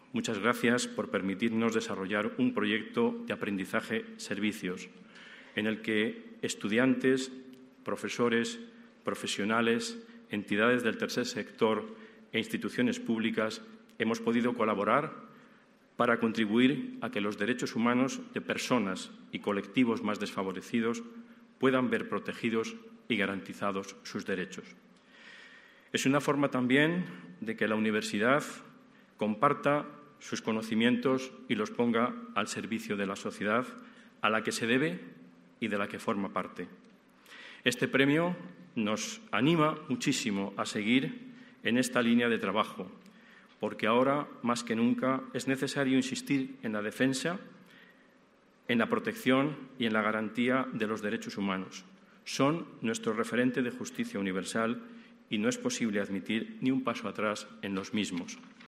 muchas gracias por permitirnos desarrollar un proyecto de aprendizaje-servicios en el que estudiantes, profesores, profesionales, entidades del tercer sector e instituciones públicas hemos podido colaborar para contribuir a que los derechos humanos de personas y colectivos más desfavorecidos puedan ver protegidos y garantizados sus derechos. Es una forma también de que la universidad comparta sus conocimientos y los ponga al servicio de la sociedad a la que se debe y de la que forma parte. Este premio nos anima muchísimo a seguir en esta línea de trabajo, porque ahora, más que nunca, es necesario insistir en la defensa, en la protección y en la garantía de los derechos humanos. Son nuestro referente de justicia universal y no es posible admitir ni un paso atrás en los mismos.